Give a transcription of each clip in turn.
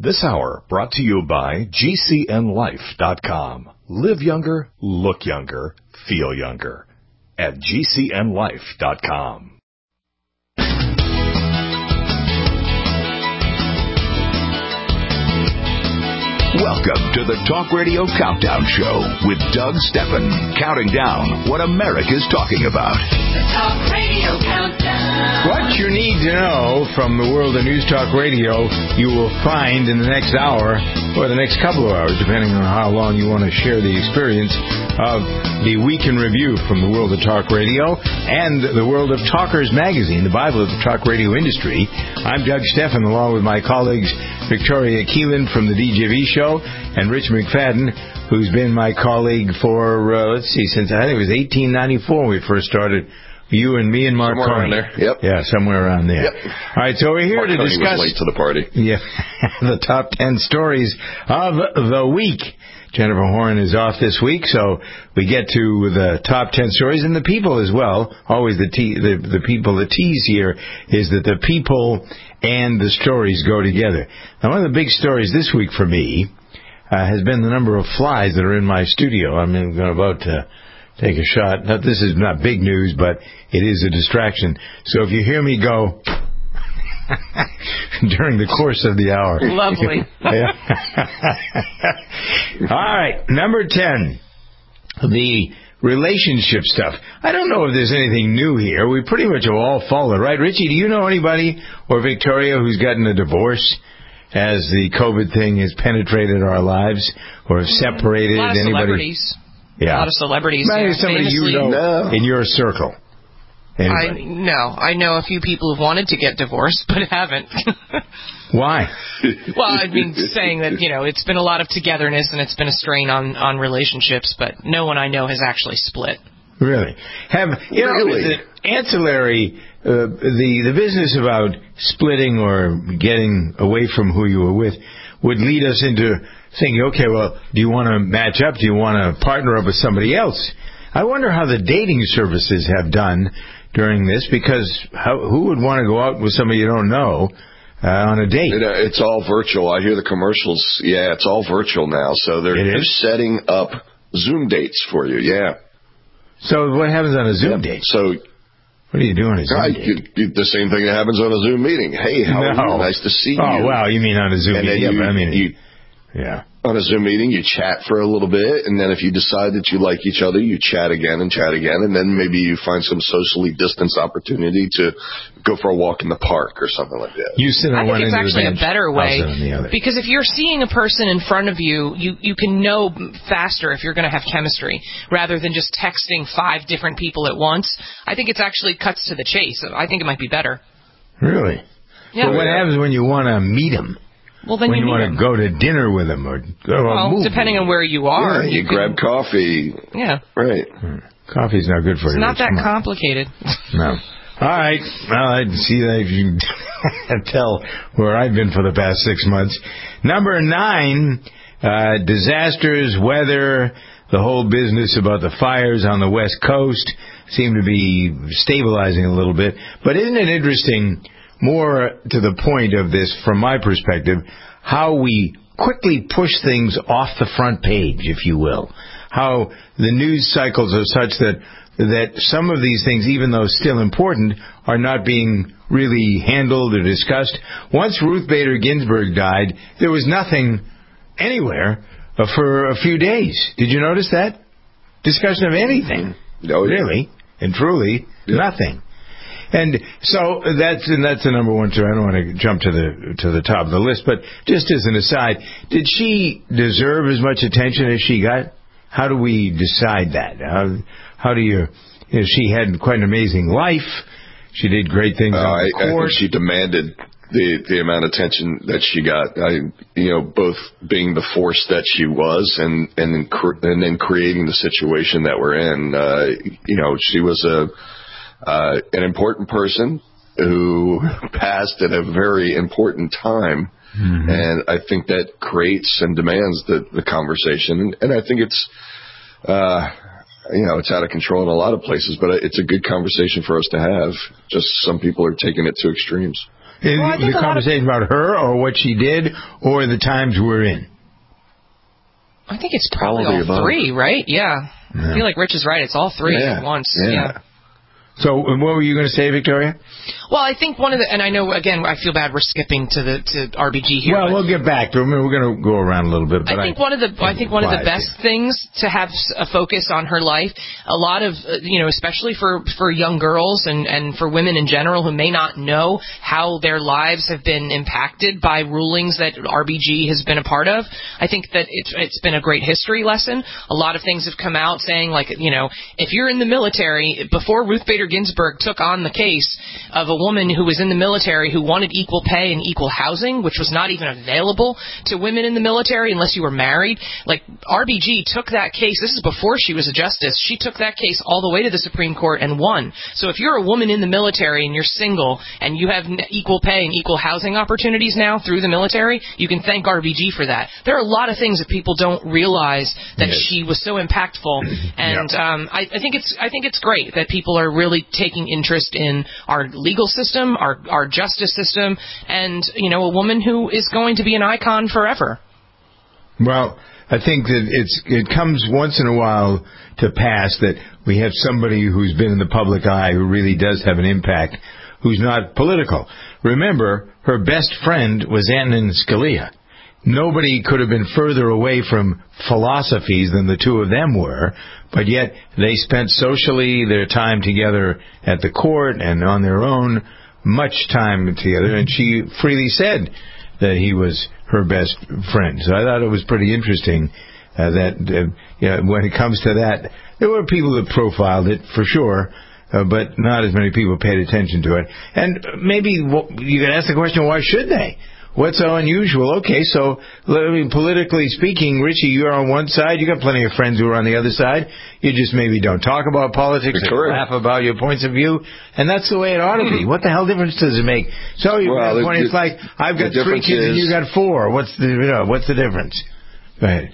This hour brought to you by GCNLife.com. Live younger, look younger, feel younger. At GCNLife.com. Welcome to the Talk Radio Countdown Show with Doug Steffen, counting down what America's talking about. The Talk Radio Countdown. What you need to know from the world of News Talk Radio, you will find in the next hour or the next couple of hours, depending on how long you want to share the experience of the Week in Review from the world of Talk Radio and the world of Talkers Magazine, the Bible of the talk radio industry. I'm Doug Steffen, along with my colleagues Victoria Keelan from the DJV Show and Rich McFadden, who's been my colleague for, since I think it was 1894 when we first started. You and me and Mark somewhere Carney. around there. Yep. Yeah, somewhere around there. Yep. All right, so we're here Mark to Carney discuss... was late to the party. Yeah, the top 10 stories of the week. Jennifer Horn is off this week, so we get to the top 10 stories, and the people as well. Always the people, the tease here is that the people and the stories go together. Now, one of the big stories this week for me has been the number of flies that are in my studio. I'm about to take a shot. Now, this is not big news, but it is a distraction. So if you hear me go during the course of the hour. Lovely. All right, number 10, the relationship stuff. I don't know if there's anything new here. We pretty much have all followed, right? Richie, do you know anybody, or Victoria, who's gotten a divorce as the COVID thing has penetrated our lives, or have separated a lot of anybody? Celebrities. Yeah. A lot of celebrities. Maybe Yeah, somebody famously. you know in your circle. Anybody? I know a few people who've wanted to get divorced, but haven't. Why? Well, I mean, saying that, it's been a lot of togetherness and it's been a strain on relationships, but no one I know has actually split. Really? The ancillary, the business about splitting or getting away from who you were with would lead us into thinking, okay, well, do you want to match up? Do you want to partner up with somebody else? I wonder how the dating services have done during this, because who would want to go out with somebody you don't know on a date? It's all virtual. I hear the commercials. Yeah, it's all virtual now. So they're setting up Zoom dates for you. Yeah. So what happens on a Zoom date? So what do you do on a Zoom date? The same thing that happens on a Zoom meeting. Hey, how are you? Nice to see you. Oh, wow. You mean on a Zoom meeting? Yeah. On a Zoom meeting, you chat for a little bit, and then if you decide that you like each other, you chat again, and then maybe you find some socially distanced opportunity to go for a walk in the park or something like that. You sit on I one think it's end of the actually bench, a better way, I'll sit on the other. because if you're seeing a person in front of you, you can know faster if you're going to have chemistry, rather than just texting 5 different people at once. I think it's actually cuts to the chase. I think it might be better. Really? Yeah. But what happens when you want to meet them? Well, then when you want them. to go to dinner with them or go to a movie? Depending on where you are. Yeah, you grab coffee. Yeah. Right. Coffee's not good for you. It's not that complicated. No. All right. Well, I see that you can tell where I've been for the past 6 months. Number 9, disasters, weather, the whole business about the fires on the West Coast seem to be stabilizing a little bit. But isn't it interesting, more to the point of this from my perspective, how we quickly push things off the front page, if you will. How the news cycles are such that some of these things, even though still important, are not being really handled or discussed. Once Ruth Bader Ginsburg died, there was nothing anywhere for a few days. Did you notice that? Discussion of anything. No, really and truly, nothing. And so that's the number 1 story. I don't want to jump to the top of the list, but just as an aside, did she deserve as much attention as she got? How do we decide that? How do you she had quite an amazing life. She did great things on the court. I think she demanded the amount of attention that she got. Both being the force that she was and then creating the situation that we're in. She was an important person who passed at a very important time. Mm-hmm. And I think that creates and demands the conversation. And I think it's, it's out of control in a lot of places, but it's a good conversation for us to have. Just some people are taking it to extremes. The conversation about her or what she did or the times we're in? I think it's probably all three, right? Yeah. I feel like Rich is right. It's all three at once. Yeah. So what were you going to say, Victoria? Well, I think one of the, and I know, again, I feel bad we're skipping to RBG here. Well, we'll get back to it. We're going to go around a little bit. But I think one of the best things to have a focus on her life, a lot of, especially for young girls and for women in general who may not know how their lives have been impacted by rulings that RBG has been a part of. I think that it's been a great history lesson. A lot of things have come out saying, like, if you're in the military, before Ruth Bader Ginsburg took on the case of a woman who was in the military who wanted equal pay and equal housing, which was not even available to women in the military unless you were married. Like, RBG took that case. This is before she was a justice. She took that case all the way to the Supreme Court and won. So if you're a woman in the military and you're single and you have equal pay and equal housing opportunities now through the military, you can thank RBG for that. There are a lot of things that people don't realize that she was so impactful, and I think it's great that people are really taking interest in our legal system, our justice system, and a woman who is going to be an icon forever. Well, I think that it comes once in a while to pass that we have somebody who's been in the public eye who really does have an impact, who's not political. Remember, her best friend was Antonin Scalia. Nobody could have been further away from philosophies than the two of them were, but yet they spent socially their time together at the court and on their own, much time together, and she freely said that he was her best friend. So I thought it was pretty interesting that when it comes to that, there were people that profiled it for sure, but not as many people paid attention to it. And maybe you could ask the question, why should they? What's so unusual? Okay, so politically speaking, Richie, you're on one side. You got plenty of friends who are on the other side. You just maybe don't talk about politics or laugh about your points of view, and that's the way it ought to be. What the hell difference does it make? So it's like I've got 3 kids and you got 4. What's the difference? Go ahead.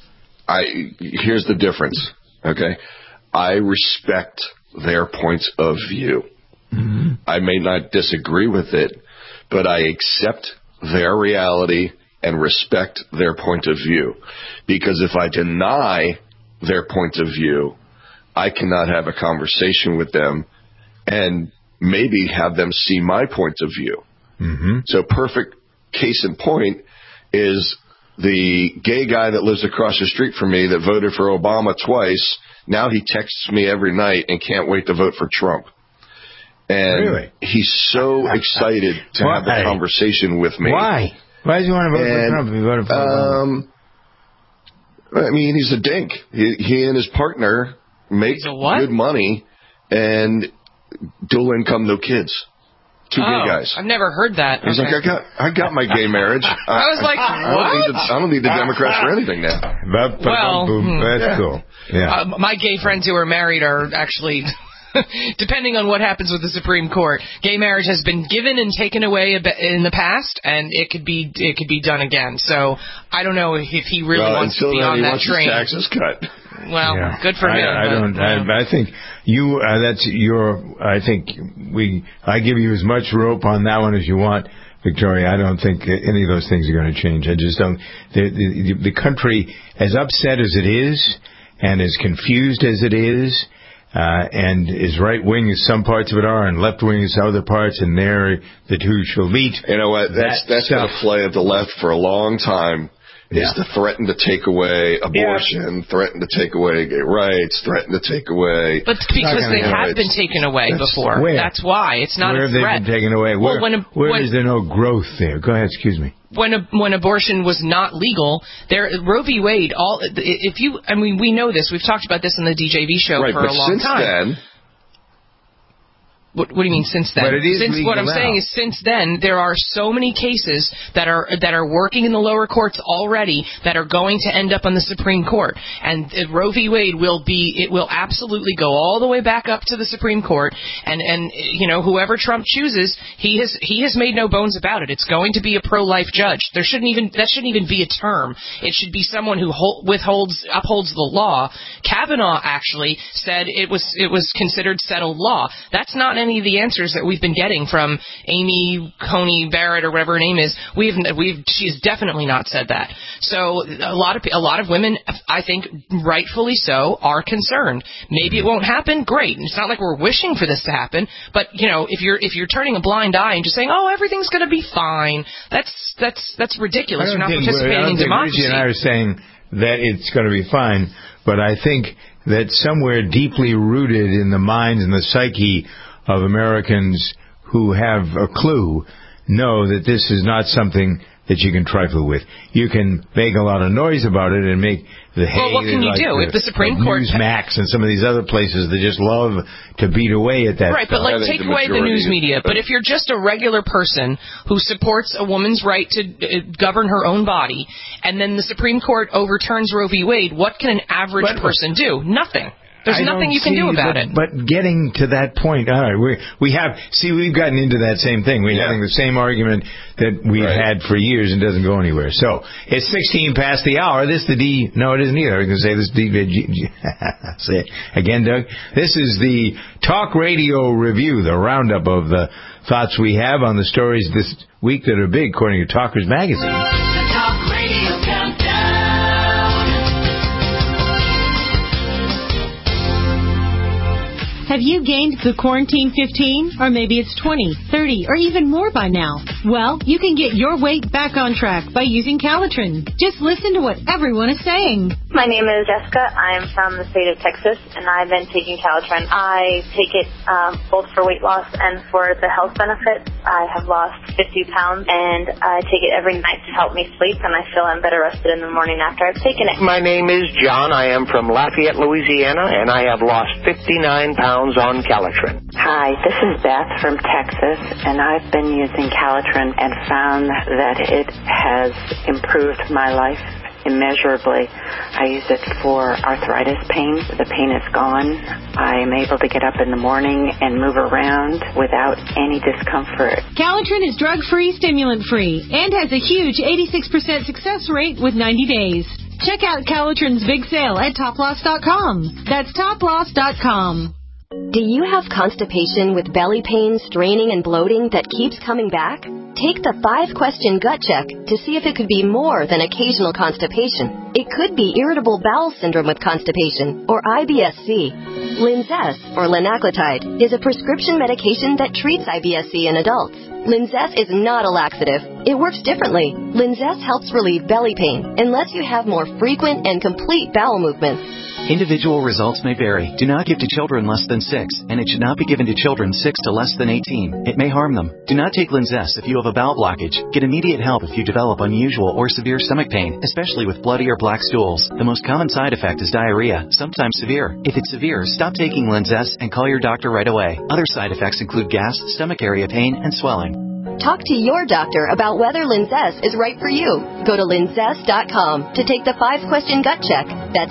Here's the difference. Okay, I respect their points of view. Mm-hmm. I may not disagree with it, but I accept their reality and respect their point of view. Because if I deny their point of view, I cannot have a conversation with them and maybe have them see my point of view. Mm-hmm. So perfect case in point is the gay guy that lives across the street from me that voted for Obama twice. Now he texts me every night and can't wait to vote for Trump. And he's so excited to have the conversation with me. Why? Why does he want to vote for Trump if he voted for Obama? I mean, he's a dink. He and his partner make good money and dual income, no kids. 2 gay guys. I've never heard that. He's like, I got my gay marriage. I was like, what? I don't need the Democrats for anything now. That's cool. Yeah. My gay friends who are married are actually... depending on what happens with the Supreme Court, gay marriage has been given and taken away in the past, and it could be done again. So I don't know if he really wants to be on that train. Until then, he wants his taxes cut. Well, good for him. I think you. That's your. I think I give you as much rope on that one as you want, Victoria. I don't think any of those things are going to change. I just don't. The country, as upset as it is, and as confused as it is. And as right-wing as some parts of it are, and left-wing as other parts, and there the two shall meet. You know what? That's been a play of the left for a long time, is to threaten to take away abortion, threaten to take away gay rights, threaten to take away... But because they have been taken away before. That's why. It's not a threat. Where have they been taken away? Where is there no growth there? Go ahead, excuse me. When abortion was not legal, Roe v. Wade. We know this. We've talked about this on the DJV show for a long time. Then, what do you mean since then? But it is what I'm saying is since then there are so many cases that are working in the lower courts already that are going to end up on the Supreme Court. And Roe v. Wade will absolutely go all the way back up to the Supreme Court. And whoever Trump chooses, he has made no bones about it. It's going to be a pro-life judge. That shouldn't even be a term. It should be someone who upholds the law. Kavanaugh actually said it was considered settled law. That's not many of the answers that we've been getting from Amy Coney Barrett or whatever her name is, she's definitely not said that. So a lot of women, I think rightfully so, are concerned. Maybe it won't happen. Great. It's not like we're wishing for this to happen, but if you're turning a blind eye and just saying, "Oh, everything's going to be fine," that's ridiculous. You're not participating in democracy. Richie and I are saying that it's going to be fine, but I think that somewhere deeply rooted in the minds and the psyche of Americans who have a clue know that this is not something that you can trifle with. You can make a lot of noise about it and make the hay. Well, what can you do? If the Supreme Court... Newsmax and some of these other places that just love to beat away at that Right, stuff. but take away the news media. But if you're just a regular person who supports a woman's right to govern her own body, and then the Supreme Court overturns Roe v. Wade, what can an average person do? Nothing. There's nothing you can do about it. But getting to that point, all right, we've gotten into that same thing. We're having the same argument that we've had for years and doesn't go anywhere. So it's 16 past the hour. This is the D. No, it isn't either. I was going to say this is say it again, Doug. This is the Talk Radio Review, the roundup of the thoughts we have on the stories this week that are big, according to Talkers Magazine. The Talk Radio Countdown. Have you gained the quarantine 15? Or maybe it's 20, 30, or even more by now? Well, you can get your weight back on track by using Calitrin. Just listen to what everyone is saying. My name is Jessica. I'm from the state of Texas, and I've been taking Calitrin. I take it both for weight loss and for the health benefits. I have lost 50 pounds, and I take it every night to help me sleep, and I feel I'm better rested in the morning after I've taken it. My name is John. I am from Lafayette, Louisiana, and I have lost 59 pounds on Calitrin. Hi, this is Beth from Texas, and I've been using Calitrin and found that it has improved my life immeasurably. I use it for arthritis pain. The pain is gone. I am able to get up in the morning and move around without any discomfort. Calitrin is drug-free, stimulant-free, and has a huge 86% success rate with 90 days. Check out Calitrin's big sale at toploss.com. That's toploss.com. Do you have constipation with belly pain, straining, and bloating that keeps coming back? Take the 5-question gut check to see if it could be more than occasional constipation. It could be irritable bowel syndrome with constipation, or IBS-C. Linzess, or linaclotide, is a prescription medication that treats IBS-C in adults. Linzess is not a laxative. It works differently. Linzess helps relieve belly pain and lets you have more frequent and complete bowel movements. Individual results may vary. Do not give to children less than 6, and it should not be given to children 6 to less than 18. It may harm them. Do not take Linzess if you have a bowel blockage. Get immediate help if you develop unusual or severe stomach pain, especially with bloody or black stools. The most common side effect is diarrhea, sometimes severe. If it's severe, stop taking Linzess and call your doctor right away. Other side effects include gas, stomach area pain, and swelling. Talk to your doctor about whether Linzess is right for you. Go to linzess.com to take the 5-question gut check. That's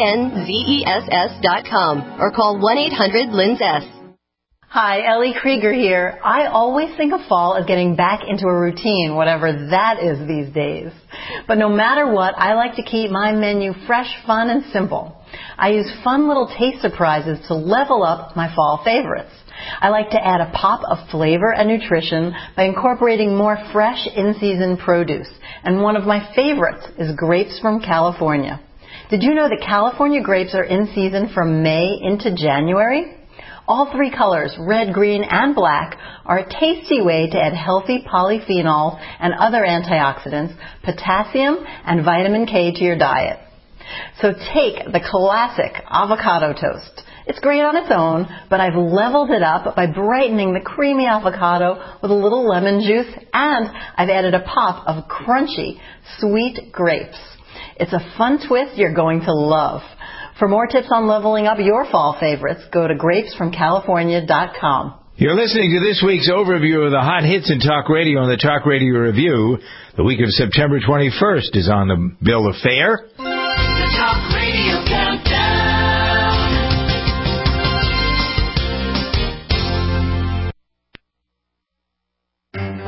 LINZESS.com or call 1-800-LINZESS. Hi, Ellie Krieger here. I always think of fall as getting back into a routine, whatever that is these days. But no matter what, I like to keep my menu fresh, fun, and simple. I use fun little taste surprises to level up my fall favorites. I like to add a pop of flavor and nutrition by incorporating more fresh in-season produce. And one of my favorites is grapes from California. Did you know that California grapes are in season from May into January? All 3 colors, red, green, and black, are a tasty way to add healthy polyphenols and other antioxidants, potassium, and vitamin K to your diet. So take the classic avocado toast. It's great on its own, but I've leveled it up by brightening the creamy avocado with a little lemon juice, and I've added a pop of crunchy, sweet grapes. It's a fun twist you're going to love. For more tips on leveling up your fall favorites, go to grapesfromcalifornia.com. You're listening to this week's overview of the hot hits in talk radio on the Talk Radio Review. The week of September 21st is on the bill of fare. The Talk Radio Countdown.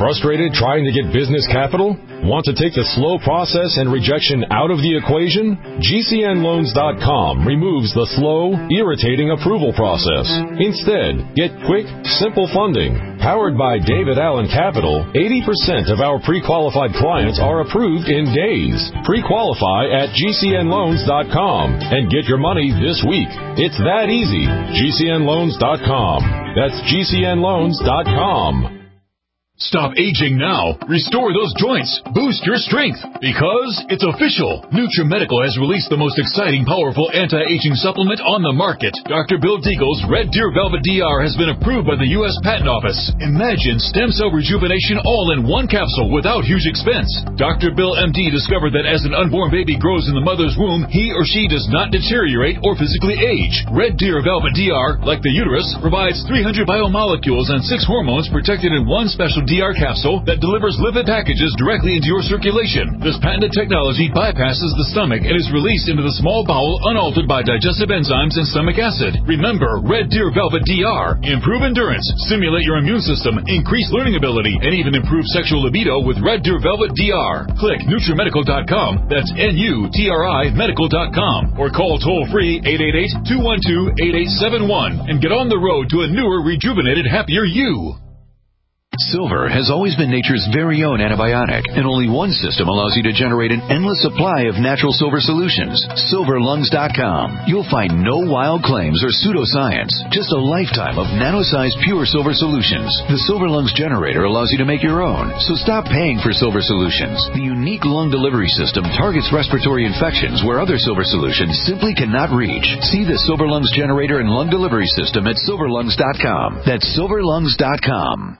Frustrated trying to get business capital? Want to take the slow process and rejection out of the equation? GCNLoans.com removes the slow, irritating approval process. Instead, get quick, simple funding. Powered by David Allen Capital, 80% of our pre-qualified clients are approved in days. Pre-qualify at GCNLoans.com and get your money this week. It's that easy. GCNLoans.com. That's GCNLoans.com. Stop aging now. Restore those joints. Boost your strength. Because it's official. NutriMedical has released the most exciting, powerful anti-aging supplement on the market. Dr. Bill Deagle's Red Deer Velvet DR has been approved by the U.S. Patent Office. Imagine stem cell rejuvenation all in one capsule without huge expense. Dr. Bill MD discovered that as an unborn baby grows in the mother's womb, he or she does not deteriorate or physically age. Red Deer Velvet DR, like the uterus, provides 300 biomolecules and 6 hormones protected in one special DR capsule that delivers lipid packages directly into your circulation. This patented technology bypasses the stomach and is released into the small bowel unaltered by digestive enzymes and stomach acid. Remember, Red Deer Velvet DR. Improve endurance, stimulate your immune system, increase learning ability, and even improve sexual libido with Red Deer Velvet DR. Click NutriMedical.com, that's NUTRI Medical.com, or call toll-free 888-212-8871 and get on the road to a newer, rejuvenated, happier you. Silver has always been nature's very own antibiotic, and only one system allows you to generate an endless supply of natural silver solutions. SilverLungs.com. You'll find no wild claims or pseudoscience, just a lifetime of nano-sized pure silver solutions. The Silver Lungs generator allows you to make your own, so stop paying for silver solutions. The unique lung delivery system targets respiratory infections where other silver solutions simply cannot reach. See the Silver Lungs generator and lung delivery system at SilverLungs.com. That's SilverLungs.com.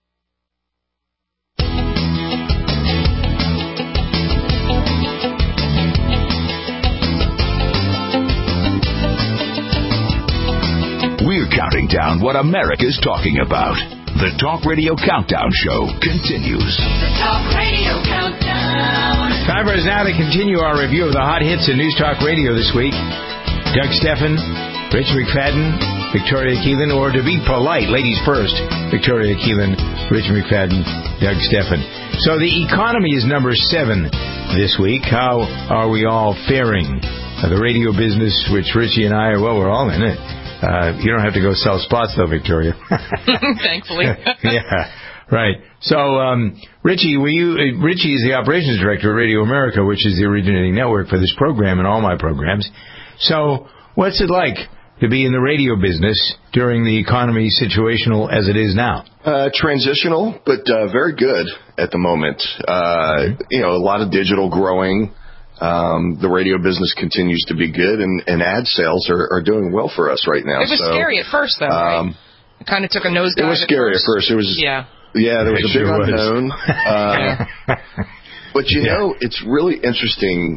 We're counting down what America's talking about. The Talk Radio Countdown Show continues. The Talk Radio Countdown. Time for us now to continue our review of the hot hits in News Talk Radio this week. Doug Steffen, Rich McFadden, Victoria Keelan, or to be polite, ladies first, Victoria Keelan, Rich McFadden, Doug Steffen. So the economy is number 7 this week. How are we all faring? The radio business, which Richie and I are, well, we're all in it. You don't have to go sell spots, though, Victoria. Thankfully. Yeah, right. So, Richie, Richie is the operations director at Radio America, which is the originating network for this program and all my programs. So, what's it like to be in the radio business during the economy situational as it is now? Transitional, but very good at the moment. You know, a lot of digital growing. The radio business continues to be good, and ad sales are doing well for us right now. It was scary at first, though, right? It kind of took a nosedive. It was scary at first. It was, yeah, there was a big unknown. But, you know, it's really interesting.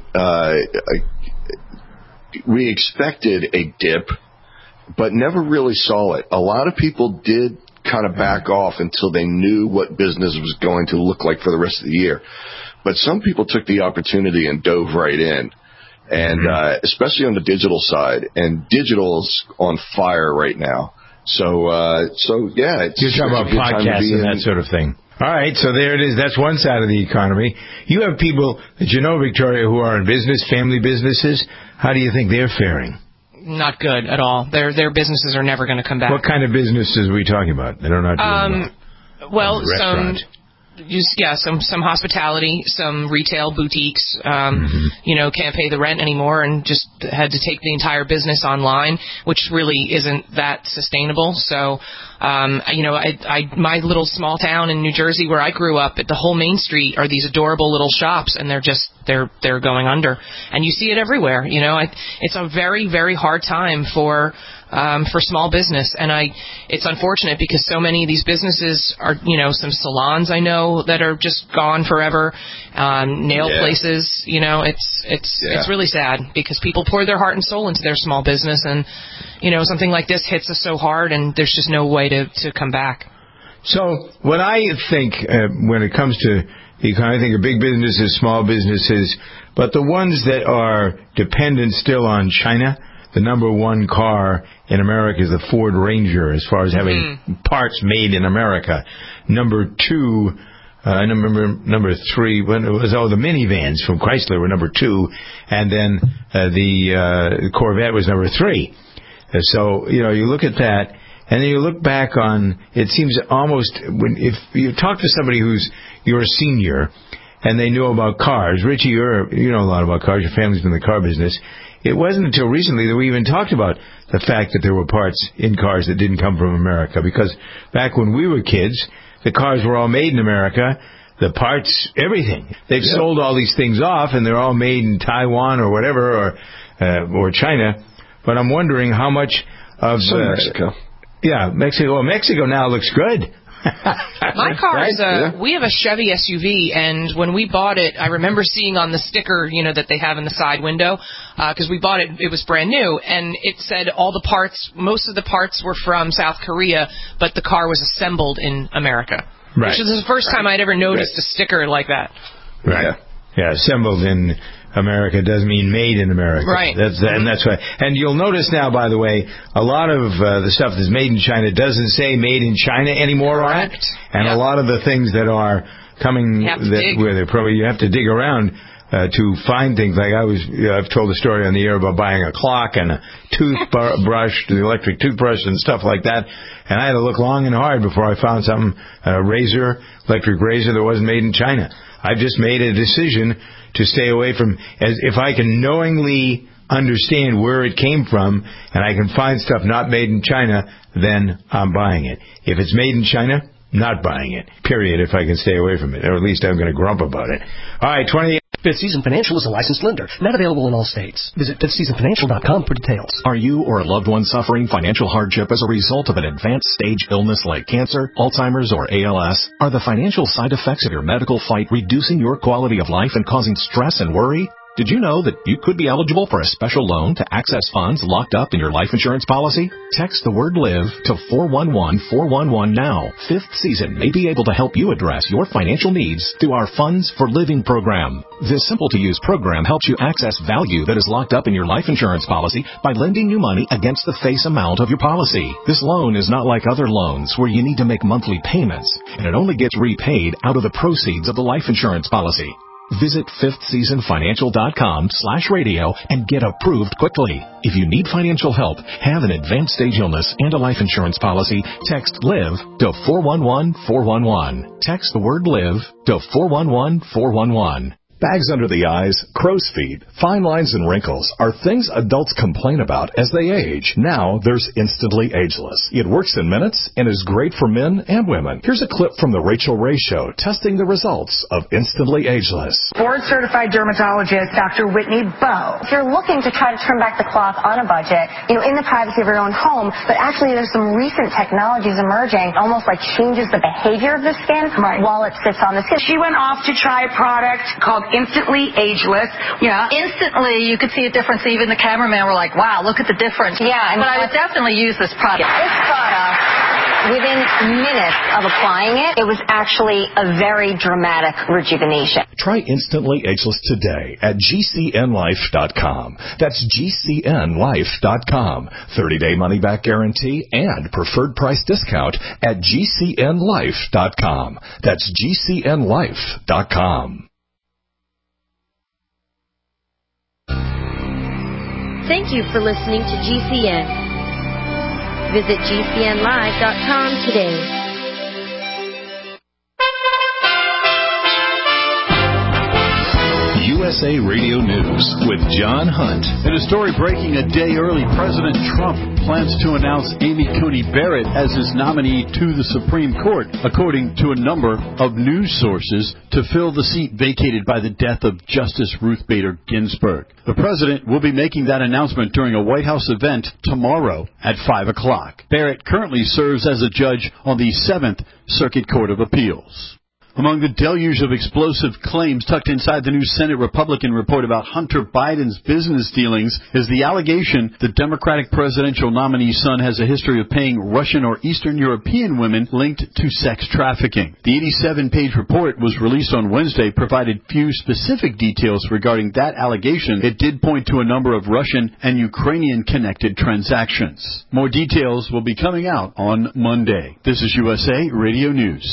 We expected a dip, but never really saw it. A lot of people did kind of back off until they knew what business was going to look like for the rest of the year. But some people took the opportunity and dove right in, and especially on the digital side. And digital's on fire right now. So yeah, you're talking about podcasts and that sort of thing. All right, so there it is. That's one side of the economy. You have people that you know, Victoria, who are in business, family businesses. How do you think they're faring? Not good at all. Their businesses are never going to come back. What kind of businesses are we talking about? They're not doing well. Some hospitality, some retail boutiques, can't pay the rent anymore and just had to take the entire business online, which really isn't that sustainable. So, my little small town in New Jersey where I grew up, at the whole Main Street are these adorable little shops, and they're going under. And you see it everywhere. You know, it's a very, very hard time for small business, and it's unfortunate because so many of these businesses are, some salons I know that are just gone forever, nail places, it's really sad because people pour their heart and soul into their small business, and something like this hits us so hard, and there's just no way to come back. So what I think when it comes to the economy, I think of big businesses, small businesses, but the ones that are dependent still on China. The number one car in America is the Ford Ranger as far as having parts made in America. Number 2 number 3. When it was the minivans from Chrysler were number 2, and then the Corvette was number 3. So you look at that, and then you look back on. It seems almost if you talk to somebody you're a senior, and they know about cars. Richie, you know a lot about cars. Your family's been in the car business. It wasn't until recently that we even talked about the fact that there were parts in cars that didn't come from America. Because back when we were kids, the cars were all made in America. The parts, everything. They've sold all these things off, and they're all made in Taiwan or whatever, or China. But I'm wondering how much of Mexico. Yeah, Mexico. Well, Mexico now looks good. My car is we have a Chevy SUV, and when we bought it, I remember seeing on the sticker, that they have in the side window, because we bought it was brand new, and it said most of the parts were from South Korea, but the car was assembled in America. Right. Which is the first time I'd ever noticed a sticker like that. Right. Yeah, assembled in America doesn't mean made in America. Right. And that's why. And you'll notice now, by the way, a lot of the stuff that's made in China doesn't say made in China anymore. Correct. Right? And a lot of the things that are coming where they're probably you have to dig around to find things. Like I've told a story on the air about buying a clock and a toothbrush, the electric toothbrush and stuff like that. And I had to look long and hard before I found something, electric razor that wasn't made in China. I've just made a decision to stay away from, if I can knowingly understand where it came from and I can find stuff not made in China, then I'm buying it. If it's made in China, not buying it. Period, if I can stay away from it. Or at least I'm going to grump about it. All right, 28. Fifth Season Financial is a licensed lender. Not available in all states. Visit fifthseasonfinancial.com for details. Are you or a loved one suffering financial hardship as a result of an advanced stage illness like cancer, Alzheimer's, or ALS? Are the financial side effects of your medical fight reducing your quality of life and causing stress and worry? Did you know that you could be eligible for a special loan to access funds locked up in your life insurance policy? Text the word LIVE to 411-411 now. Fifth Season may be able to help you address your financial needs through our Funds for Living program. This simple-to-use program helps you access value that is locked up in your life insurance policy by lending you money against the face amount of your policy. This loan is not like other loans where you need to make monthly payments, and it only gets repaid out of the proceeds of the life insurance policy. Visit fifthseasonfinancial.com/radio and get approved quickly. If you need financial help, have an advanced stage illness and a life insurance policy, text LIVE to 411-411. Text the word LIVE to 411-411. Bags under the eyes, crow's feet, fine lines, and wrinkles are things adults complain about as they age. Now there's Instantly Ageless. It works in minutes and is great for men and women. Here's a clip from the Rachel Ray Show testing the results of Instantly Ageless. Board-certified dermatologist Dr. Whitney Bowe. If you're looking to try to turn back the clock on a budget, in the privacy of your own home, but actually there's some recent technologies emerging, almost like changes the behavior of the skin while it sits on the skin. She went off to try a product called Instantly Ageless. Yeah, instantly you could see a difference. Even the cameraman were like, wow, look at the difference. Yeah. But I would definitely use this product. This product, within minutes of applying it, it was actually a very dramatic rejuvenation. Try Instantly Ageless today at GCNlife.com. That's GCNlife.com. 30-day money-back guarantee and preferred price discount at GCNlife.com. That's GCNlife.com. Thank you for listening to GCN. Visit GCNlive.com today. USA Radio News with John Hunt. In a story breaking a day early, President Trump plans to announce Amy Coney Barrett as his nominee to the Supreme Court, according to a number of news sources, to fill the seat vacated by the death of Justice Ruth Bader Ginsburg. The president will be making that announcement during a White House event tomorrow at 5 o'clock. Barrett currently serves as a judge on the 7th Circuit Court of Appeals. Among the deluge of explosive claims tucked inside the new Senate Republican report about Hunter Biden's business dealings is the allegation the Democratic presidential nominee's son has a history of paying Russian or Eastern European women linked to sex trafficking. The 87-page report was released on Wednesday, provided few specific details regarding that allegation. It did point to a number of Russian and Ukrainian-connected transactions. More details will be coming out on Monday. This is USA Radio News.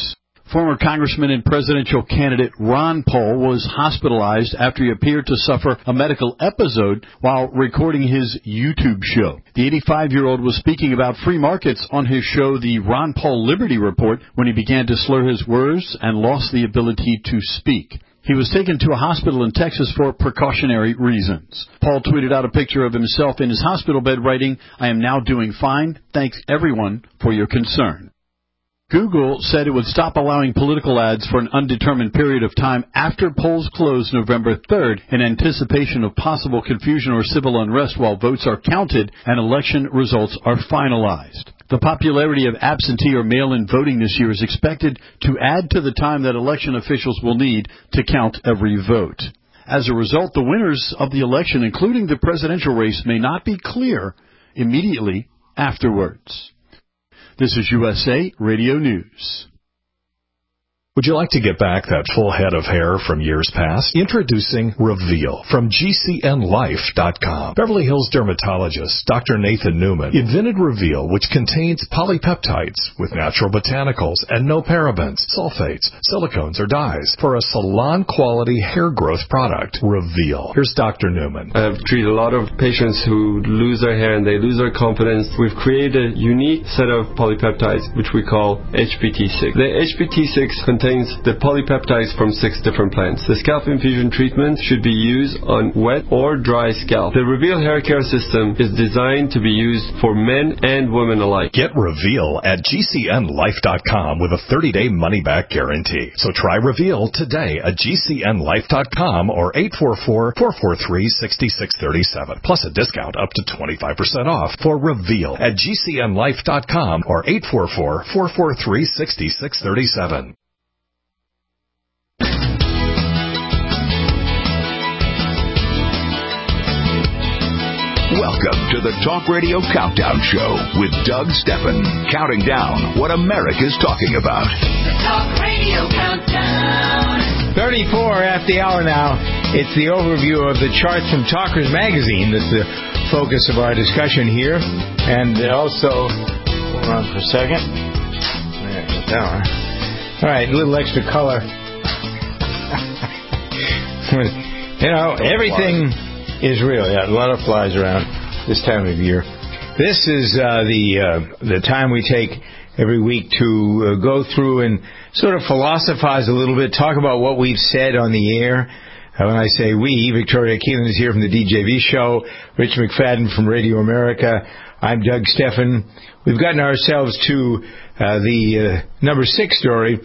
Former Congressman and presidential candidate Ron Paul was hospitalized after he appeared to suffer a medical episode while recording his YouTube show. The 85-year-old was speaking about free markets on his show, The Ron Paul Liberty Report, when he began to slur his words and lost the ability to speak. He was taken to a hospital in Texas for precautionary reasons. Paul tweeted out a picture of himself in his hospital bed, writing, "I am now doing fine. Thanks, everyone, for your concern." Google said it would stop allowing political ads for an undetermined period of time after polls close November 3rd in anticipation of possible confusion or civil unrest while votes are counted and election results are finalized. The popularity of absentee or mail-in voting this year is expected to add to the time that election officials will need to count every vote. As a result, the winners of the election, including the presidential race, may not be clear immediately afterwards. This is USA Radio News. Would you like to get back that full head of hair from years past? Introducing Reveal from GCNLife.com. Beverly Hills dermatologist Dr. Nathan Newman invented Reveal, which contains polypeptides with natural botanicals and no parabens, sulfates, silicones, or dyes for a salon-quality hair growth product. Reveal. Here's Dr. Newman. I've treated a lot of patients who lose their hair and they lose their confidence. We've created a unique set of polypeptides, which we call HPT6. The HPT6 contains the polypeptides from 6 different plants. The scalp infusion treatment should be used on wet or dry scalp. The Reveal hair care system is designed to be used for men and women alike. Get Reveal at GCNLife.com with a 30-day money-back guarantee. So try Reveal today at GCNLife.com or 844-443-6637. Plus a discount up to 25% off for Reveal at GCNLife.com or 844-443-6637. Welcome to the Talk Radio Countdown Show with Doug Steffen, counting down what America's talking about. The Talk Radio Countdown. 34 after the hour now. It's the overview of the charts from Talkers Magazine. That's the focus of our discussion here. And also, hold on for a second. There, that one. All right, a little extra color. You know, everything is real. Yeah, a lot of flies around this time of year. This is the time we take every week to go through and sort of philosophize a little bit, talk about what we've said on the air. When I say we, Victoria Keelan is here from the DJV show, Rich McFadden from Radio America. I'm Doug Steffen. We've gotten ourselves to the number 6 story,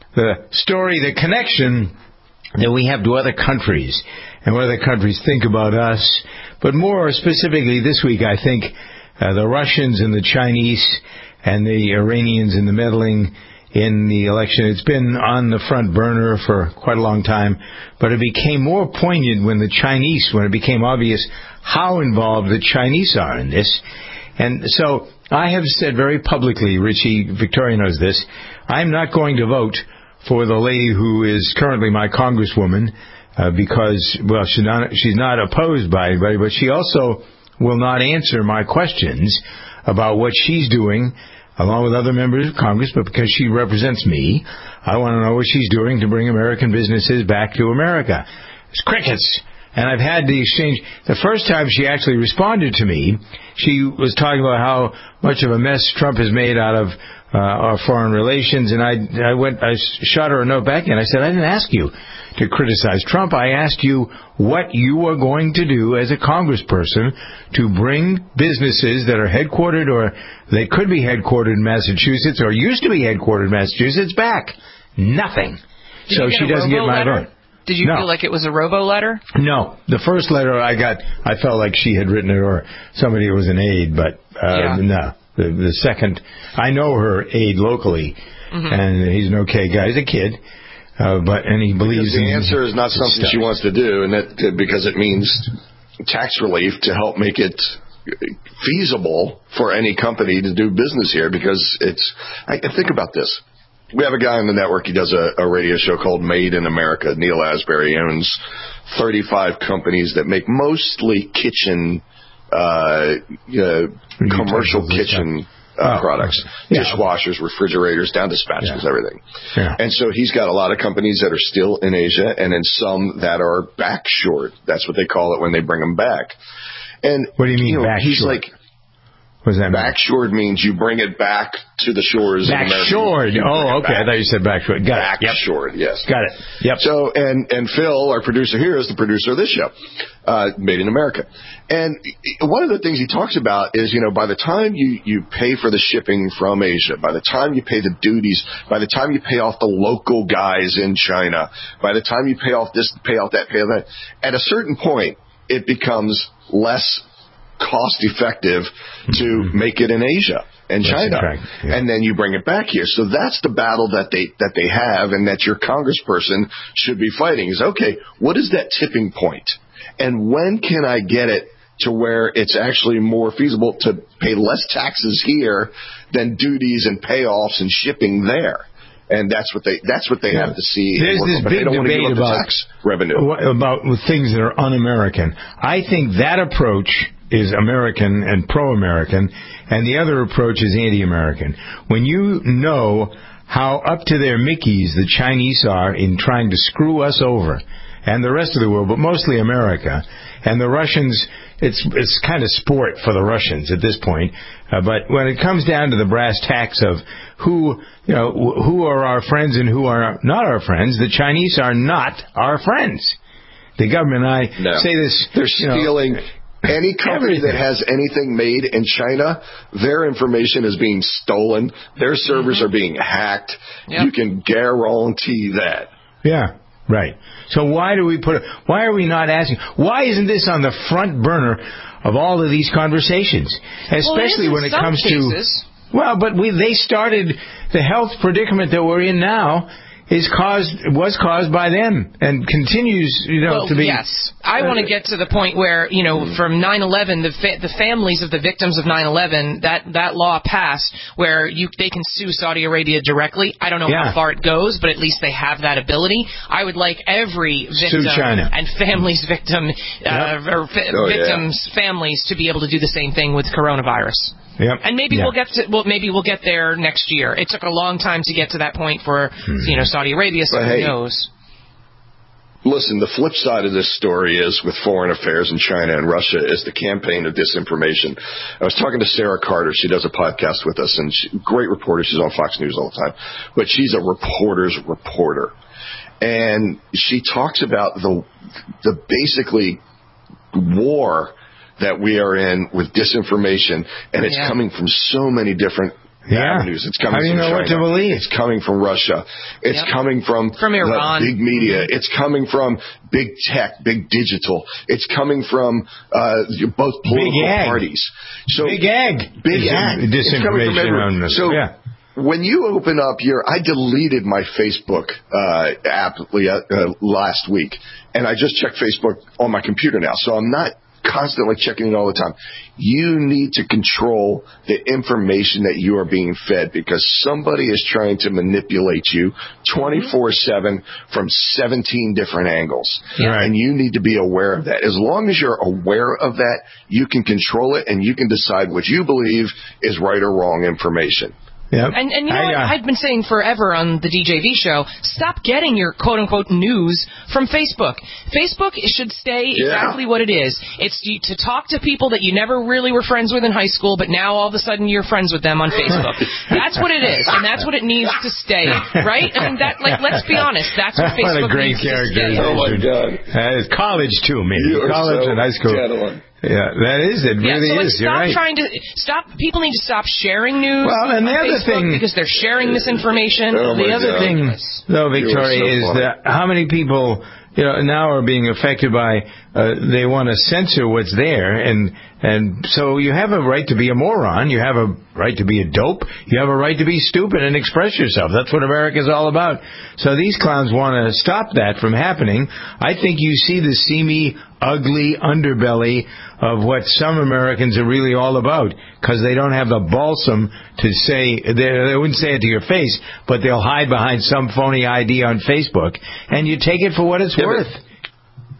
the connection that we have to other countries and what other countries think about us. But more specifically this week, I think the Russians and the Chinese and the Iranians and the meddling in the election. It's been on the front burner for quite a long time, but it became more poignant when it became obvious how involved the Chinese are in this. And so I have said very publicly, Richie, Victoria knows this, I'm not going to vote for the lady who is currently my congresswoman because, well, she's not opposed by anybody, but she also will not answer my questions about what she's doing along with other members of Congress, but because she represents me, I want to know what she's doing to bring American businesses back to America. It's crickets. And I've had the exchange. The first time she actually responded to me, she was talking about how much of a mess Trump has made out of our foreign relations, and I shot her a note back, and I said, I didn't ask you to criticize Trump. I asked you what you are going to do as a congressperson to bring businesses that are headquartered or they could be headquartered in Massachusetts or used to be headquartered in Massachusetts back. Nothing. So she doesn't get my vote. Did you feel like it was a robo letter? No. The first letter I got, I felt like she had written it or somebody was an aide, but no. The second, I know her aide locally, and he's an okay guy. He's a kid, and he believes the answer is not something she wants to do, and that because it means tax relief to help make it feasible for any company to do business here. Because I think about this. We have a guy on the network. He does a radio show called Made in America. Neil Asbury. He owns 35 companies that make mostly kitchen, commercial kitchen products, dishwashers, refrigerators, down to spatulas, everything. Yeah. And so he's got a lot of companies that are still in Asia, and then some that are backshored. That's what they call it when they bring them back. And what do you mean backshored? He's like, what does that mean? Backshored means you bring it back to the shores. Backshored. Oh, okay. I thought you said backshored. Got it. Backshored, yes. Got it. Yep. So, and Phil, our producer here, is the producer of this show, Made in America. And one of the things he talks about is, by the time you pay for the shipping from Asia, by the time you pay the duties, by the time you pay off the local guys in China, by the time you pay off this, pay off that, at a certain point, it becomes less cost effective to make it in Asia and China, and then you bring it back here. So that's the battle that they have, and that your congressperson should be fighting. Is okay, what is that tipping point, and when can I get it to where it's actually more feasible to pay less taxes here than duties and payoffs and shipping there? And that's what they have to see. There's this big debate about tax revenue, about things that are un-American. I think that approach is American and pro-American, and the other approach is anti-American. When you know how up to their Mickeys the Chinese are in trying to screw us over, and the rest of the world, but mostly America, and the Russians, it's kind of sport for the Russians at this point. But when it comes down to the brass tacks of who are our friends and who are not our friends, the Chinese are not our friends. The government and I say this. They're stealing. Any company that has anything made in China, their information is being stolen. Their servers are being hacked. Yep. You can guarantee that. Yeah, right. So why are we not asking? Why isn't this on the front burner of all of these conversations? Especially when it comes to... Well, but they started the health predicament that we're in now. Was caused by them and continues, to be. Yes, I want to get to the point where from 9/11, the families of the victims of 9/11, that law passed where they can sue Saudi Arabia directly. I don't know how far it goes, but at least they have that ability. I would like every victim and family's victims' families to be able to do the same thing with coronavirus. Yep. And maybe we'll get there next year. It took a long time to get to that point for Saudi Arabia, so who knows? Listen, the flip side of this story is with foreign affairs in China and Russia is the campaign of disinformation. I was talking to Sarah Carter. She does a podcast with us, and great reporter. She's on Fox News all the time, but she's a reporter's reporter, and she talks about the basically war that we are in with disinformation, and it's coming from so many different avenues. It's coming from China. What to believe? It's coming from Russia. It's coming from Iran. Big media. It's coming from big tech, big digital. It's coming from both political parties. So Big Ag. Disinformation. When you open up I deleted my Facebook app last week, and I just checked Facebook on my computer now, so I'm not constantly checking it all the time. You need to control the information that you are being fed, because somebody is trying to manipulate you 24/7 from 17 different angles. And you need to be aware of that. As long as you're aware of that, you can control it, and you can decide what you believe is right or wrong information. Yep. And you know what I've been saying forever on the DJV show, stop getting your quote-unquote news from Facebook. Facebook should stay exactly what it is. It's to talk to people that you never really were friends with in high school, but now all of a sudden you're friends with them on Facebook. That's what it is, and that's what it needs to stay, right? I mean, let's be honest, that's what Facebook needs to stay. Oh, my God. College, too, maybe. College and high school. Gentlemen. Yeah, that is it. Really is. You're right. People need to stop sharing news and the on other Facebook because they're sharing misinformation. The other thing, though, Victoria, is that how many people now are being affected by they want to censor what's there, and so you have a right to be a moron, you have a right to be a dope, you have a right to be stupid and express yourself. That's what America's all about. So these clowns want to stop that from happening. I think you see the seamy, ugly underbelly of what some Americans are really all about, because they don't have the balsam to say, they wouldn't say it to your face, but they'll hide behind some phony ID on Facebook, and you take it for what it's worth.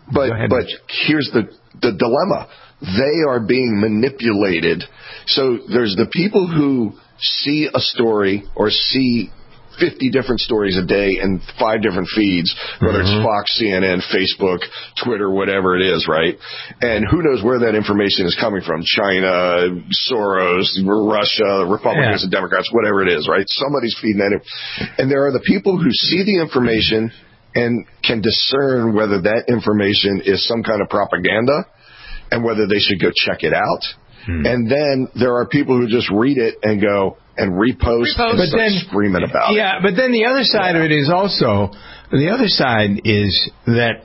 But here's the dilemma. They are being manipulated. So there's the people who see a story or see 50 different stories a day in 5 different feeds, whether it's Fox, CNN, Facebook, Twitter, whatever it is, right? And who knows where that information is coming from? China, Soros, Russia, Republicans and Democrats, whatever it is, right? Somebody's feeding that. And there are the people who see the information and can discern whether that information is some kind of propaganda and whether they should go check it out. And then there are people who just read it and go and repost and start screaming about it. Yeah, but then the other side of it is also, the other side is that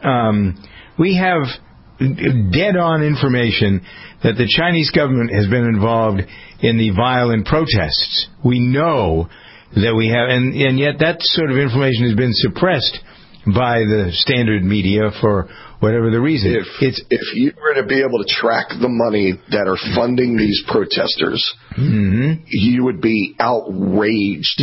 we have dead-on information that the Chinese government has been involved in the violent protests. We know that we have, and yet that sort of information has been suppressed by the standard media for whatever the reason. If you were to be able to track the money that are funding these protesters, you would be outraged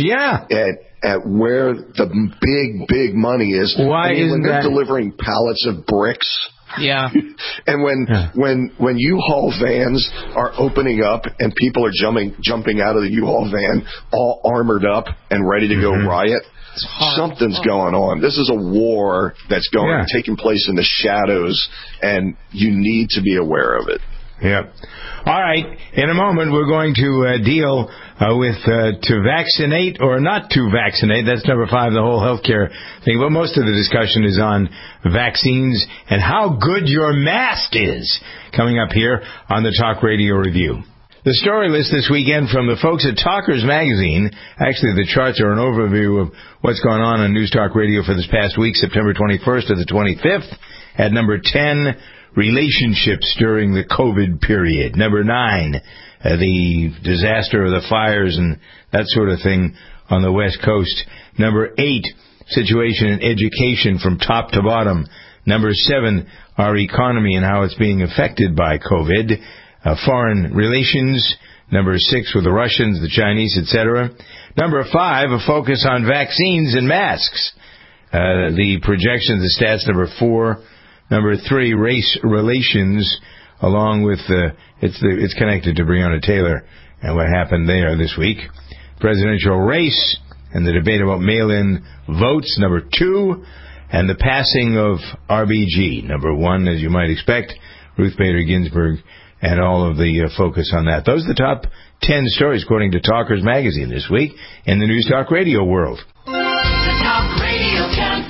at where the big money is. Why isn't when they're that delivering pallets of bricks? Yeah. And when U-Haul vans are opening up and people are jumping out of the U-Haul van all armored up and ready to go riot, something's going on. This is a war that's taking place in the shadows, and you need to be aware of it. Yeah. All right. In a moment, we're going to deal with to vaccinate or not to vaccinate. That's number 5, the whole healthcare thing. But most of the discussion is on vaccines and how good your mask is. Coming up here on the Talk Radio Review. The story list this weekend from the folks at Talkers Magazine. Actually, the charts are an overview of what's gone on News Talk Radio for this past week, September 21st to the 25th. At number 10, relationships during the COVID period. Number 9, the disaster of the fires and that sort of thing on the West Coast. Number 8, situation in education from top to bottom. Number 7, our economy and how it's being affected by COVID. Foreign relations. Number 6 with the Russians, the Chinese, etc. Number 5, a focus on vaccines and masks. The projections, the stats. Number 4. Number 3, race relations, along with it's connected to Breonna Taylor and what happened there this week. Presidential race and the debate about mail-in votes. Number 2, and the passing of RBG. Number 1, as you might expect, Ruth Bader Ginsburg. And all of the focus on that. Those are the top 10 stories, according to Talkers Magazine this week in the News Talk Radio world. The Talk Radio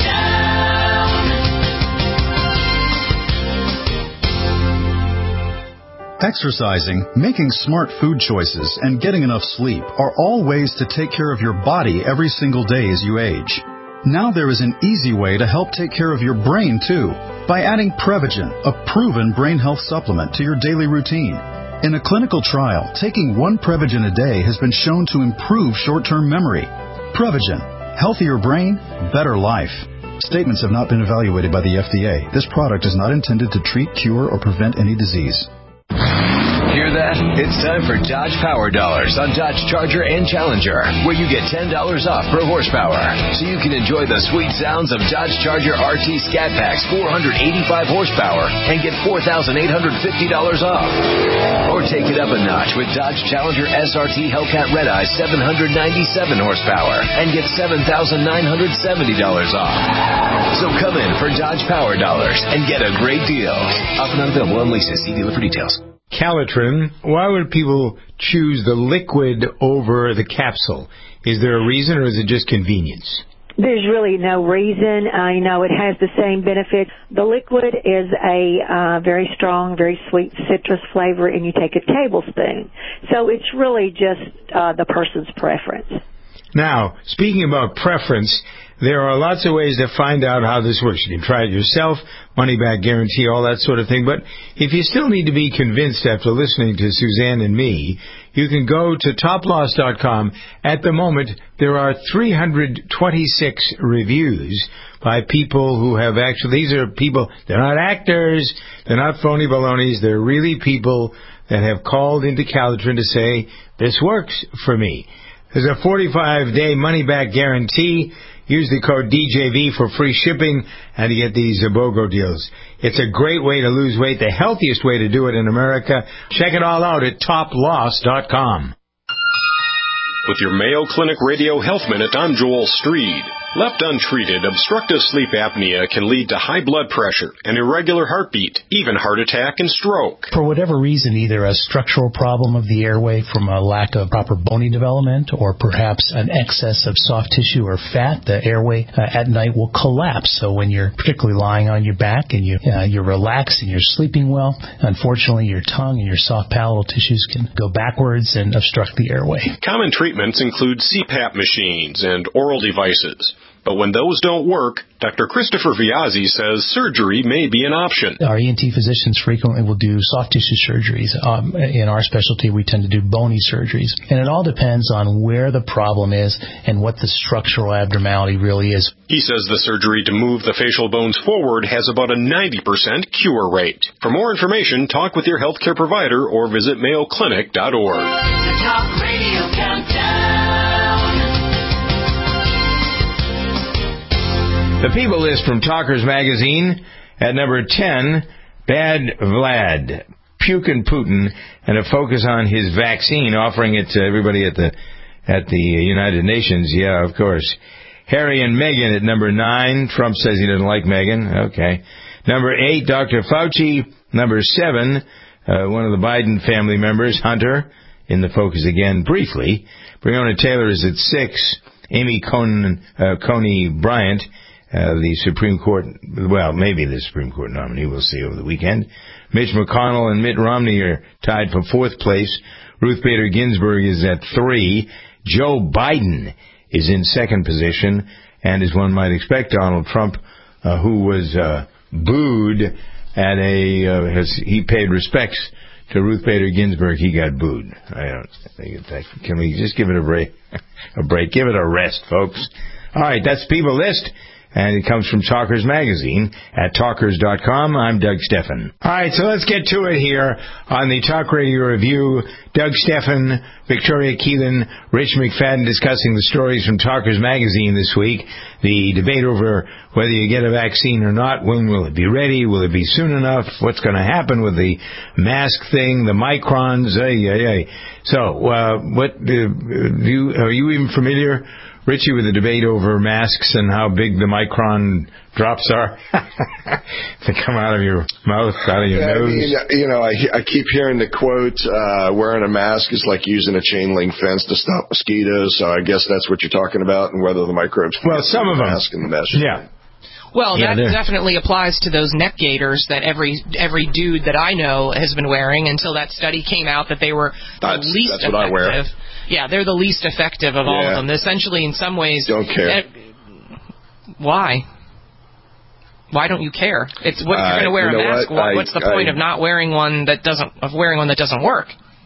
Countdown. Exercising, making smart food choices, and getting enough sleep are all ways to take care of your body every single day as you age. Now there is an easy way to help take care of your brain, too, by adding Prevagen, a proven brain health supplement, to your daily routine. In a clinical trial, taking 1 Prevagen a day has been shown to improve short-term memory. Prevagen, healthier brain, better life. Statements have not been evaluated by the FDA. This product is not intended to treat, cure, or prevent any disease. Hear that? It's time for Dodge Power Dollars on Dodge Charger and Challenger, where you get $10 off per horsepower, so you can enjoy the sweet sounds of Dodge Charger RT Scat Pack's 485 horsepower and get $4,850 off. Or take it up a notch with Dodge Challenger SRT Hellcat Red Eye 797 horsepower and get $7,970 off. So come in for Dodge Power Dollars and get a great deal. Offer not available on leases. See dealer for details. Calitrin, why would people choose the liquid over the capsule? Is there a reason, or is it just convenience? There's really no reason. It has the same benefits. The liquid is a very strong, very sweet citrus flavor, and you take a tablespoon. So it's really just the person's preference. Now, speaking about preference, there are lots of ways to find out how this works. You can try it yourself, money-back guarantee, all that sort of thing. But if you still need to be convinced after listening to Suzanne and me, you can go to toploss.com. At the moment, there are 326 reviews by people who have actually, these are people, they're not actors, they're not phony balonies, they're really people that have called into Calitrin to say, this works for me. There's a 45-day money-back guarantee. Use the code DJV for free shipping and to get these BOGO deals. It's a great way to lose weight, the healthiest way to do it in America. Check it all out at toploss.com. With your Mayo Clinic Radio Health Minute, I'm Joel Streed. Left untreated, obstructive sleep apnea can lead to high blood pressure, an irregular heartbeat, even heart attack and stroke. For whatever reason, either a structural problem of the airway from a lack of proper bony development or perhaps an excess of soft tissue or fat, the airway at night will collapse. So when you're particularly lying on your back and you're relaxed and you're sleeping well, unfortunately your tongue and your soft palatal tissues can go backwards and obstruct the airway. Common treatments include CPAP machines and oral devices. But when those don't work, Dr. Christopher Viazzi says surgery may be an option. Our ENT physicians frequently will do soft tissue surgeries. In our specialty, we tend to do bony surgeries. And it all depends on where the problem is and what the structural abnormality really is. He says the surgery to move the facial bones forward has about a 90% cure rate. For more information, talk with your healthcare provider or visit mayoclinic.org. The Talk Radio Countdown. The People List from Talkers Magazine at number 10, Bad Vlad, Pukin Putin, and a focus on his vaccine, offering it to everybody at the United Nations. Yeah, of course. Harry and Meghan at number 9. Trump says he doesn't like Meghan. Okay. Number 8, Dr. Fauci. Number 7, one of the Biden family members, Hunter, in the focus again briefly. Breonna Taylor is at 6. Amy Coney Bryant, the Supreme Court, well, maybe the Supreme Court nominee, we'll see over the weekend. Mitch McConnell and Mitt Romney are tied for 4th place. Ruth Bader Ginsburg is at 3. Joe Biden is in 2nd position. And as one might expect, Donald Trump, who was booed at he paid respects to Ruth Bader Ginsburg, he got booed. I don't think can we just give it a break? Give it a rest, folks. All right, that's People List. And it comes from Talkers Magazine at talkers.com. I'm Doug Steffen. All right, so let's get to it here on the Talk Radio Review. Doug Steffen, Victoria Keelan, Rich McFadden discussing the stories from Talkers Magazine this week. The debate over whether you get a vaccine or not. When will it be ready? Will it be soon enough? What's going to happen with the mask thing, the microns? So, are you even familiar, Richie, with the debate over masks and how big the micron drops are to come out of your mouth, out of your nose? I keep hearing the quote, wearing a mask is like using a chain link fence to stop mosquitoes, so I guess that's what you're talking about, and whether the microbes... Well, some of them. Mask and the mesh. Yeah. Well, that definitely applies to those neck gaiters that every dude that I know has been wearing until that study came out that they were the least effective. What I wear. Yeah, they're the least effective of all of them. Essentially, in some ways... Don't care. Why? Why don't you care? It's what you're going to wear a mask. What's the point of not wearing one that doesn't work?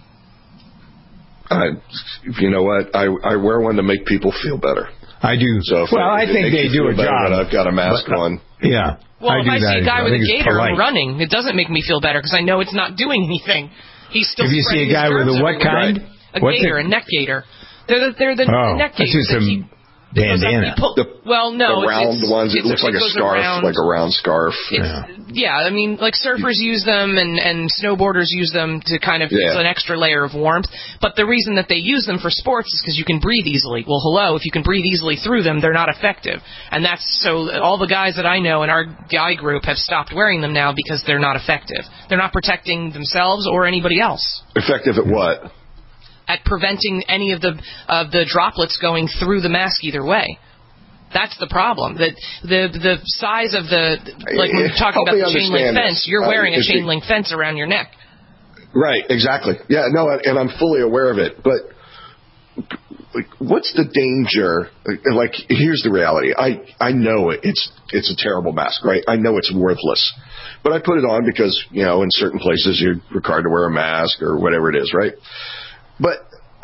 You know what? I wear one to make people feel better. I do. So I think they do a job. I've got a mask on. Yeah. Well, if I see a guy with a gaiter running, it doesn't make me feel better because I know it's not doing anything. He's still. If you see a guy with a what kind? A gaiter, a neck gaiter. They're the neck gaiters. Bandana. The round ones. It looks like a scarf, like a round scarf. Yeah, I mean, like surfers use them and snowboarders use them to kind of it's an extra layer of warmth. But the reason that they use them for sports is because you can breathe easily. Well, hello, if you can breathe easily through them, they're not effective. And that's so all the guys that I know in our guy group have stopped wearing them now because they're not effective. They're not protecting themselves or anybody else. Effective at what? At preventing any of the droplets going through the mask either way. That's the problem. That the size of like when you're talking about the chain link fence, you're wearing a chain link fence around your neck. Right, exactly. Yeah, no, and I'm fully aware of it. But what's the danger? Like, here's the reality. I know it's a terrible mask, right? I know it's worthless. But I put it on because, in certain places you're required to wear a mask or whatever it is, right? But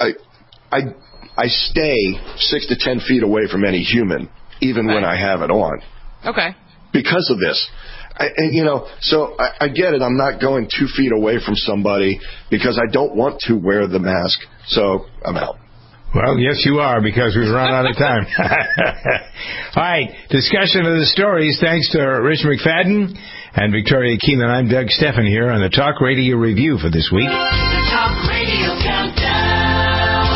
I stay 6 to 10 feet away from any human, even when I have it on. Okay. Because of this. So I get it. I'm not going 2 feet away from somebody because I don't want to wear the mask. So I'm out. Well, yes, you are, because we've run out of time. All right, discussion of the stories thanks to Rich McFadden and Victoria Keelan. I'm Doug Stephan here on the Talk Radio Review for this week. The Talk Radio Countdown.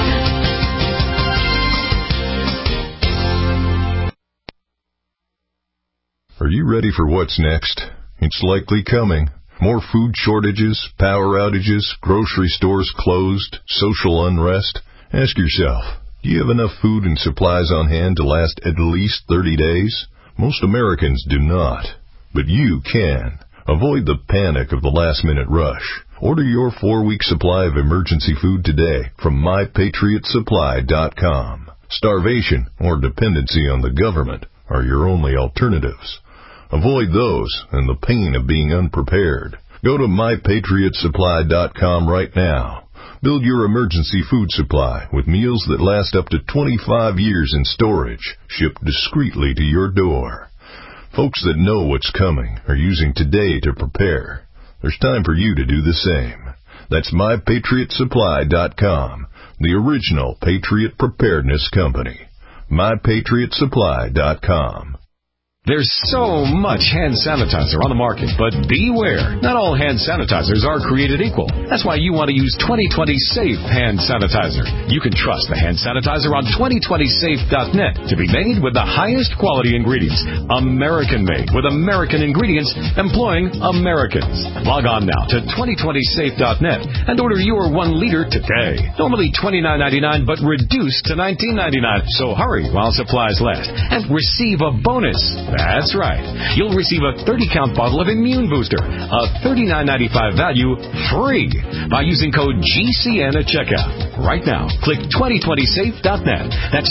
Are you ready for what's next? It's likely coming. More food shortages, power outages, grocery stores closed, social unrest. Ask yourself, do you have enough food and supplies on hand to last at least 30 days? Most Americans do not, but you can. Avoid the panic of the last-minute rush. Order your 4-week supply of emergency food today from MyPatriotSupply.com. Starvation or dependency on the government are your only alternatives. Avoid those and the pain of being unprepared. Go to MyPatriotSupply.com right now. Build your emergency food supply with meals that last up to 25 years in storage, shipped discreetly to your door. Folks that know what's coming are using today to prepare. There's time for you to do the same. That's MyPatriotSupply.com, the original Patriot Preparedness Company. MyPatriotSupply.com. There's so much hand sanitizer on the market, but beware. Not all hand sanitizers are created equal. That's why you want to use 2020 Safe Hand Sanitizer. You can trust the hand sanitizer on 2020safe.net to be made with the highest quality ingredients. American-made with American ingredients employing Americans. Log on now to 2020safe.net and order your 1 liter today. Normally $29.99, but reduced to $19.99. So hurry while supplies last and receive a bonus. That's right. You'll receive a 30-count bottle of Immune Booster, a $39.95 value, free by using code GCN at checkout. Right now, click 2020safe.net. That's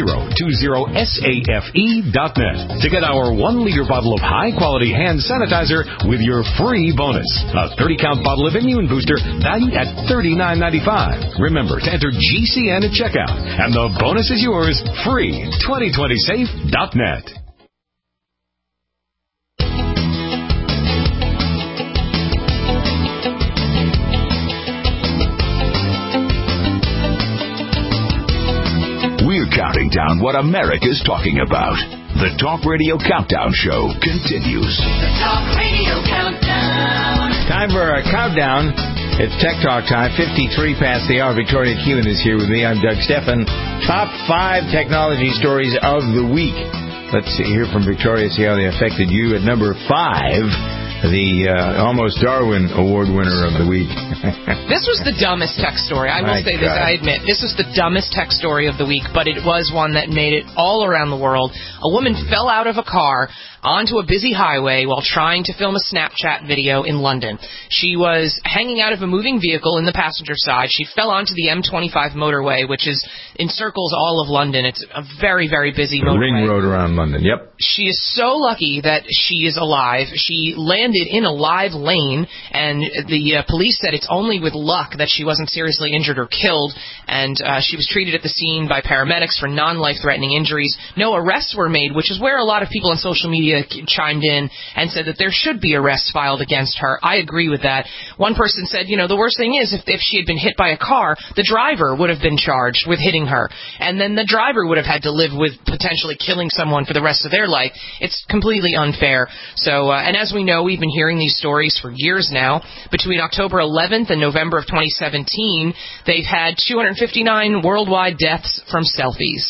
2020safe.net to get our 1-liter bottle of high-quality hand sanitizer with your free bonus. A 30-count bottle of Immune Booster valued at $39.95. Remember to enter GCN at checkout, and the bonus is yours free. 2020safe.net. We're counting down what America's talking about. The Talk Radio Countdown Show continues. The Talk Radio Countdown. Time for a countdown. It's Tech Talk time, 53 past the hour. Victoria Keelan is here with me. I'm Doug Stephan. Top 5 technology stories of the week. Let's hear from Victoria, see how they affected you. At number 5, the almost Darwin Award winner of the week. This was the dumbest tech story. I will say this, I admit. This was the dumbest tech story of the week, but it was one that made it all around the world. A woman fell out of a car onto a busy highway while trying to film a Snapchat video in London. She was hanging out of a moving vehicle in the passenger side. She fell onto the M25 motorway, which encircles all of London. It's a very, very busy motorway. Ring road around London, yep. She is so lucky that she is alive. She landed in a live lane, and the police said it's only with luck that she wasn't seriously injured or killed, and she was treated at the scene by paramedics for non-life-threatening injuries. No arrests were made, which is where a lot of people on social media chimed in and said that there should be arrests filed against her. I agree with that. One person said, the worst thing is if she had been hit by a car, the driver would have been charged with hitting her, and then the driver would have had to live with potentially killing someone for the rest of their life. It's completely unfair. So, and as we know, we've been hearing these stories for years now. Between October 11th and November of 2017, they've had 259 worldwide deaths from selfies.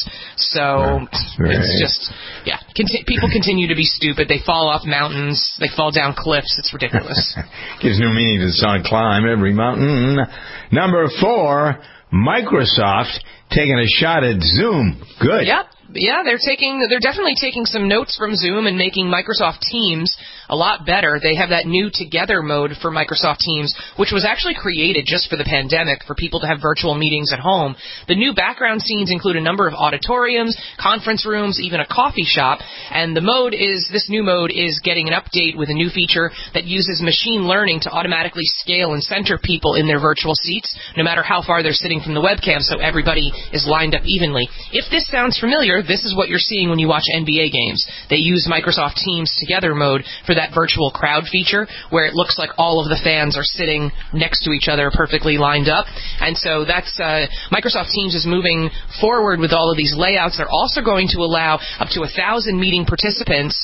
So it's just, people continue to be stupid. They fall off mountains. They fall down cliffs. It's ridiculous. Gives new meaning to the song Climb Every Mountain. Number 4, Microsoft taking a shot at Zoom. Good. Yep. Yeah, they're definitely taking some notes from Zoom and making Microsoft Teams a lot better. They have that new Together mode for Microsoft Teams, which was actually created just for the pandemic for people to have virtual meetings at home. The new background scenes include a number of auditoriums, conference rooms, even a coffee shop, and this new mode is getting an update with a new feature that uses machine learning to automatically scale and center people in their virtual seats, no matter how far they're sitting from the webcam, so everybody is lined up evenly. If this sounds familiar, together. This is what you're seeing when you watch NBA games. They use Microsoft Teams Together mode for that virtual crowd feature where it looks like all of the fans are sitting next to each other perfectly lined up. And so that's Microsoft Teams is moving forward with all of these layouts. They're also going to allow up to 1,000 meeting participants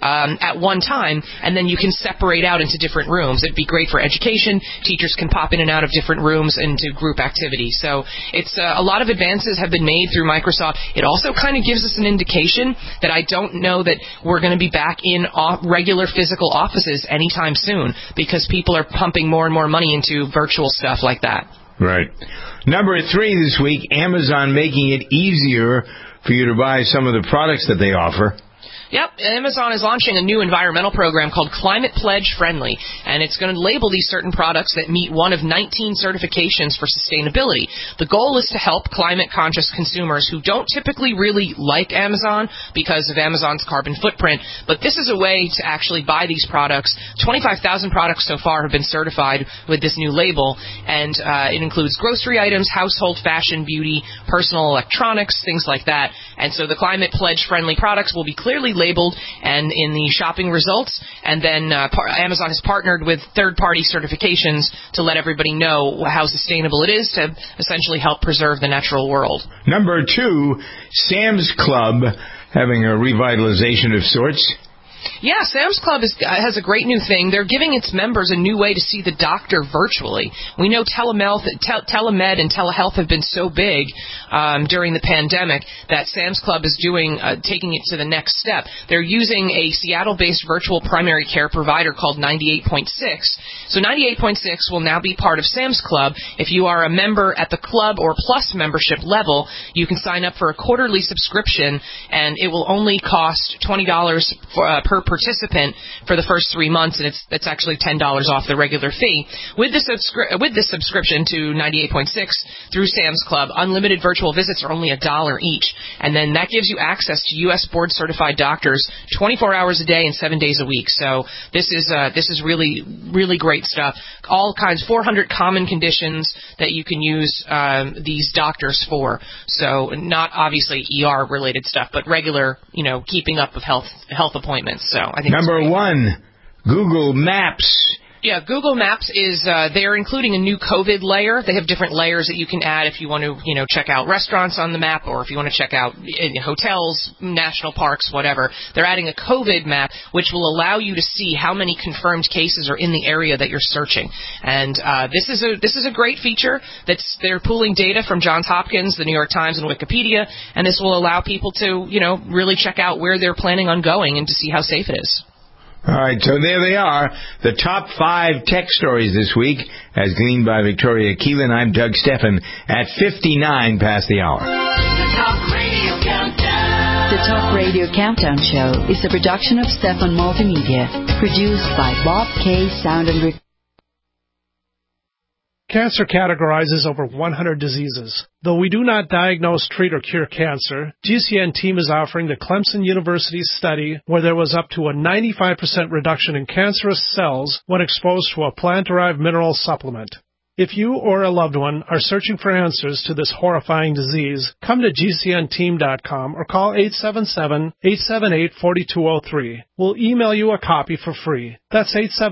at one time, and then you can separate out into different rooms. It'd be great for education. Teachers can pop in and out of different rooms into group activities. So it's a lot of advances have been made through Microsoft. It also kind of gives us an indication that I don't know that we're going to be back in regular physical offices anytime soon, because people are pumping more and more money into virtual stuff like that. Right. Number 3 this week, Amazon making it easier for you to buy some of the products that they offer. Yep, Amazon is launching a new environmental program called Climate Pledge Friendly, and it's going to label these certain products that meet one of 19 certifications for sustainability. The goal is to help climate-conscious consumers who don't typically really like Amazon because of Amazon's carbon footprint, but this is a way to actually buy these products. 25,000 products so far have been certified with this new label, and it includes grocery items, household, fashion, beauty, personal electronics, things like that. And so the Climate Pledge Friendly products will be clearly labeled and in the shopping results, and then Amazon has partnered with third-party certifications to let everybody know how sustainable it is to essentially help preserve the natural world. Number 2, Sam's Club having a revitalization of sorts. Yeah, Sam's Club has a great new thing. They're giving its members a new way to see the doctor virtually. We know telemed and telehealth have been so big during the pandemic that Sam's Club is taking it to the next step. They're using a Seattle-based virtual primary care provider called 98.6. So 98.6 will now be part of Sam's Club. If you are a member at the club or plus membership level, you can sign up for a quarterly subscription, and it will only cost $20 per participant for the first 3 months, and it's actually $10 off the regular fee. With this subscription to 98.6 through Sam's Club, unlimited virtual visits are only $1 each, and then that gives you access to U.S. board-certified doctors 24 hours a day and 7 days a week. So this is really, really great stuff. All kinds, 400 common conditions that you can use these doctors for. So not obviously ER-related stuff, but regular, keeping up with health appointments. So I think Number 1, Google Maps. Yeah, Google Maps is, they're including a new COVID layer. They have different layers that you can add if you want to, check out restaurants on the map, or if you want to check out hotels, national parks, whatever. They're adding a COVID map, which will allow you to see how many confirmed cases are in the area that you're searching. And this is a great feature. They're pooling data from Johns Hopkins, the New York Times, and Wikipedia, and this will allow people to, really check out where they're planning on going and to see how safe it is. All right, so there they are, the top 5 tech stories this week, as gleaned by Victoria Keelan. I'm Doug Steffen at 59 past the hour. The Talk Radio Countdown. The Talk Radio Countdown Show is a production of Steffen Multimedia, produced by Bob K. Sound and Recording. Cancer categorizes over 100 diseases. Though we do not diagnose, treat, or cure cancer, GCN team is offering the Clemson University study where there was up to a 95% reduction in cancerous cells when exposed to a plant-derived mineral supplement. If you or a loved one are searching for answers to this horrifying disease, come to GCNteam.com or call 877-878-4203. We'll email you a copy for free. That's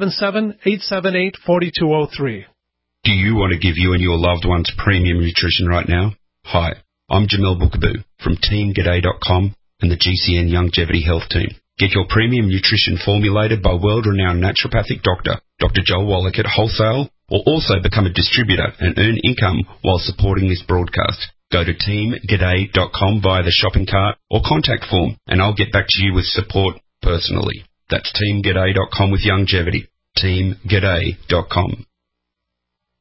877-878-4203. Do you want to give you and your loved ones premium nutrition right now? Hi, I'm Jamel Bookaboo from TeamGaday.com and the GCN Longevity Health Team. Get your premium nutrition formulated by world-renowned naturopathic doctor, Dr. Joel Wallach at wholesale, or also become a distributor and earn income while supporting this broadcast. Go to TeamGaday.com via the shopping cart or contact form, and I'll get back to you with support personally. That's TeamGaday.com with longevity. TeamGaday.com.